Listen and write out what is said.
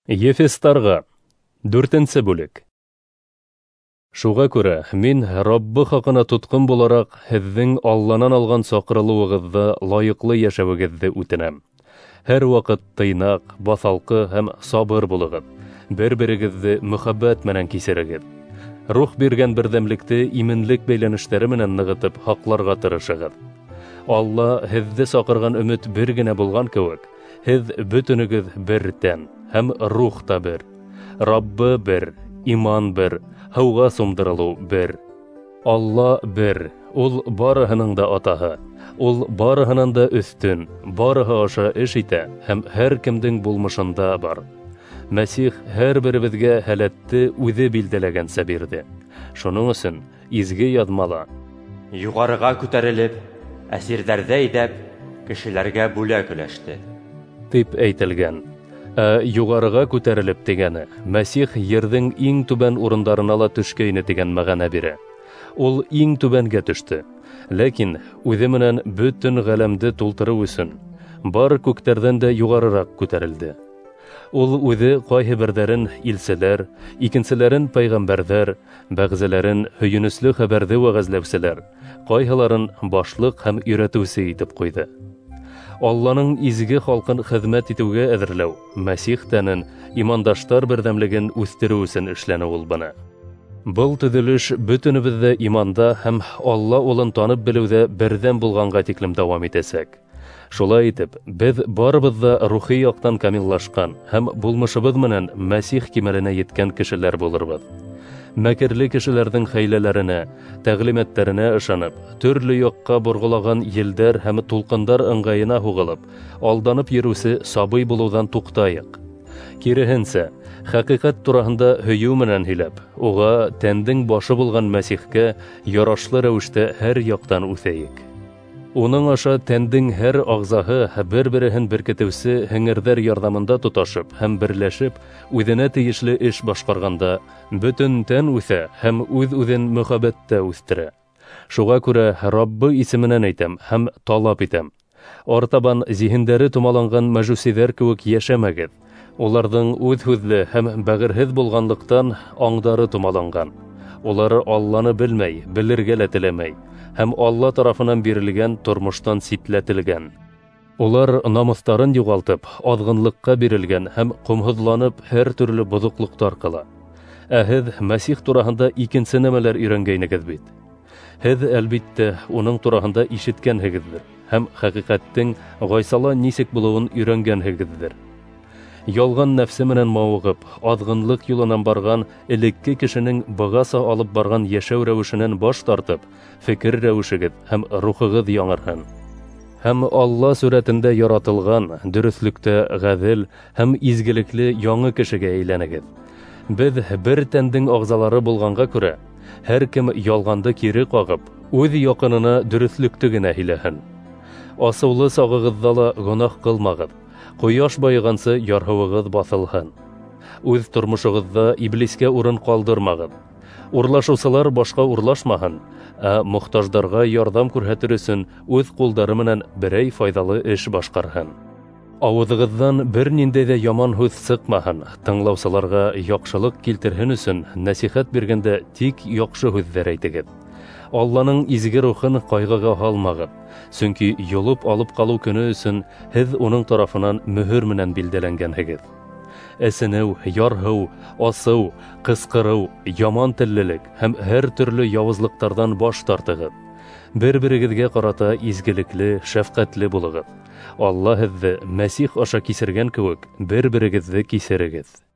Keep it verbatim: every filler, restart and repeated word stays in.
Ефестарға. Дүртенсе бүлек. Шуға күрә, мин Раббы хакына тотқын буларак, һеҙҙең Алланан алған саҡырылыуығыҙҙа лайыҡлы йәшәүегеҙҙе үтенәм. Һәр ваҡыт тыйнаҡ, баҫалҡы һәм сабыр булығыҙ. Бер-берегеҙҙе мөхәббәт менән кисерегеҙ. Рух биргән берҙәмлекте именлек бәйләнештәре менән нығытып һаҡларға тырышығыҙ. Алла һеҙҙе саҡырған өмөт бер генә булған кеүек, һеҙ бөтөнөгөҙ бер тән һәм рух та бер. Раббы бер, иман бер, һыуға сумдырылыу бер. Алла бер, ул барыһының да атаһы. Ул барыһынан да өҫтөн, барыһы аша эш итә һәм һәр кемдең булмышында бар. Мәсих һәр беребеҙгә һәләтте үҙе билдәләгәнсә бирҙе. Шуның өсөн изге яҙмала: Юғарыға күтәрелеп, әсирҙәрҙе әйҙәп, кешеләргә бүләк өләште, тип әйтелгән. Ә юғарыға күтәрелеп тигәне Мәсих ерҙең иң түбән урындарына ла төшкәйне тигән мәғәнә бирә. Ул иң түбәнгә төштө, ләкин үҙе менән бөтөн ғаләмде тултырыу өсөн бар күктәрҙән дә юғарыраҡ күтәрелде. Ул үҙе ҡайһы берҙәрен илселәр, икенселәрен пәйғәмбәрҙәр, бәғзеләрен һөйөнөслө хәбәрҙе вәғәзләүселәр, ҡайһыларын башлыҡ һәм өйрәтеүсе итеп ҡуйҙы. Алланың изге халҡын хеҙмәт итеүгә әҙерләү, Мәсих тәнен, имандаштар берҙәмлеген үҫтереү өсөн эшләне ул бына. Был төҙөлөш бөтөнөбөҙҙә иманда һәм Алла улын танып белеүҙә берҙәм булғанға тиклем дауам итәсәк. Шулай итеп, беҙ барыбыҙ ҙа рухи яҡтан камиллашҡан һәм булмышыбыҙ менән Мәсих кимәленә еткән кешеләр булырбыҙ. Мәкерле кешеләрҙең хәйләләренә, тәғлимәттәренә ышанып, төрлө яҡҡа борғолаған елдәр һәм тулҡындар ыңғайына һуғылып, алданып йөрөүсе сабый булыуҙан туҡтайыҡ. Киреһенсә, хәҡиҡәт тураһында һөйөү менән һөйләп, уға тәндең башы булған Мәсихкә ярашлы рәүештә һәр яҡтан үҫәйек. Уның аша тәндең һәр ағзаһы бер-береһен беркетеүсе һеңерҙәр ярҙамында тоташып һәм берләшеп, үҙенә тейешле эш башҡарғанда, бөтөн тән үҫә һәм үҙ-үҙен мөхәббәттә үҫтерә. Шуға күрә Раббы исеменән әйтәм һәм талап итәм: артабан зиһендәре томаланған мәжүсиҙәр кеүек йәшәмәгеҙ. Уларҙың үҙ һүҙле һәм бәғерһеҙ булғанлыҡтан аңдары томаланған. Улар Алланы белмәй, белергә лә теләмәй һәм Алла тарафынан бирелгән тормоштан ситләтелгән. Улар намыҫтарын юғалтып, аҙғынлыҡҡа бирелгән һәм ҡомһоҙланып һәр төрлө боҙоҡлоҡтар ҡыла. Ә һеҙ Мәсих тураһында икенсе нәмәләр өйрәнгәйнегеҙ бит. Һеҙ, әлбиттә, уның тураһында ишеткәнһегеҙҙер һәм хәҡиҡәттең ғайсала нисек булыуын өйрәнгәнһегеҙҙер. Ялған нәфсе менән мауығып, аҙғынлыҡ юлынан барған элекке кешенең бығаса алып барған йәшәү рәүешенән баш тартып, фекер рәүешегеҙ һәм рухығыҙ яңырһын. Һәм Алла сүрәтендә яратылған, дөрөҫлөктә ғәҙел һәм изгелекле яңы кешегә әйләнегеҙ. Беҙ бер тәндең ағзалары булғанға күрә, һәр кем ялғанды кире ҡағып, үҙ яҡынына дөрөҫлөктө генә һөйләһен. Асыулы сағығыҙҙа ла гонаһ ҡылмағыҙ. Ҡояш байығансы ярһыуығыҙ баҫылһын. Үҙ тормошоғоҙҙа иблискә урын ҡалдырмағыҙ. Урлашыусылар башҡа урлашмаһын, ә мохтаждарға ярҙам күрһәтер өсөн үҙ ҡулдары менән берәй файҙалы эш башҡарһын. Ауыҙығыҙҙан бер ниндәй ҙә яман һүҙ сыҡмаһын. Тыңлаусыларға яҡшылыҡ килтерһен өсөн нәсихәт биргәндә тик яҡшы һүҙҙәр әйтегеҙ. Алланың изге рухын ҡайғыға һалмағыҙ, сөнки йолоп алып ҡалыу көнө өсөн һеҙ уның тарафынан мөһөр менән билдәләнгәнһегеҙ. Әсенеү, ярһыу, асыу, ҡысҡырыу, яман теллелек һәм һәр төрлө яуызлыҡтарҙан баш тартығыҙ. Бер-берегеҙгә ҡарата изгелекле, шәфҡәтле булығыҙ. Алла һеҙҙе Мәсих аша кисергән кеүек, бер-берегеҙҙе кисерегеҙ.